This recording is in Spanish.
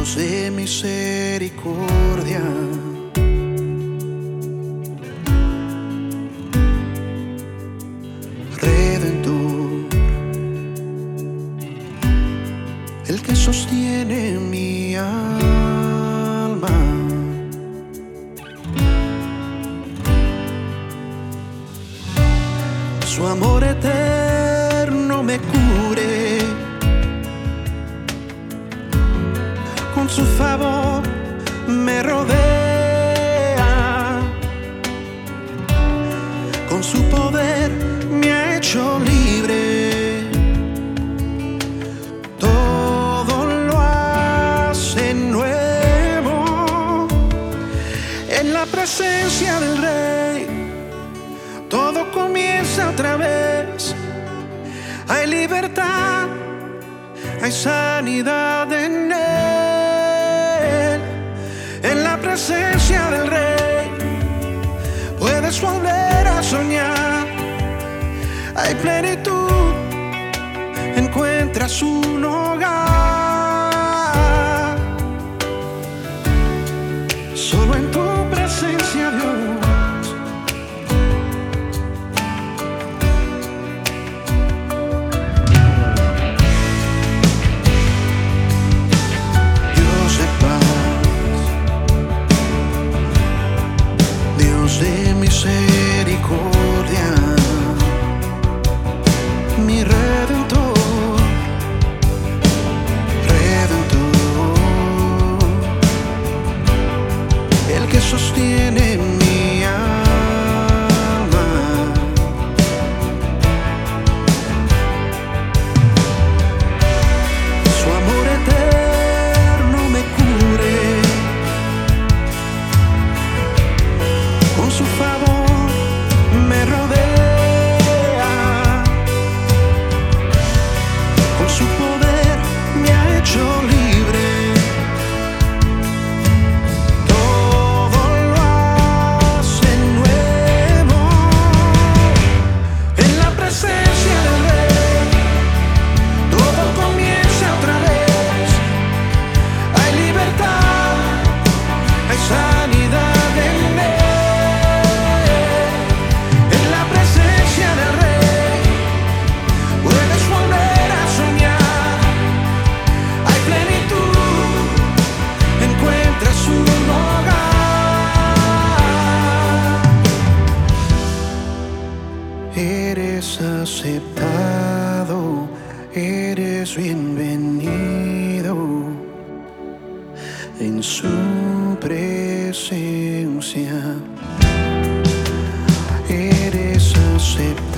Dios de misericordia, Redentor, el que sostiene mi alma. Su amor eterno me cubre, con su favor me rodea, con su poder me ha hecho libre, todo lo hace nuevo. En la presencia del Rey todo comienza otra vez. Hay libertad, hay sanidad en Él. En la presencia del Rey puedes volver a soñar. Hay plenitud, encuentras un hogar. Solo en tu presencia, Dios. De misericordia, mi Redentor, Redentor, el que sostiene mi alma. Su amor eterno me cubre, con su favor me rodea, con su poder me ha hecho libre, todo lo hace nuevo. En la presencia del Rey todo comienza otra vez. Hay libertad, hay sanidad en Él. Eres aceptado, eres bienvenido en su presencia. Eres aceptado.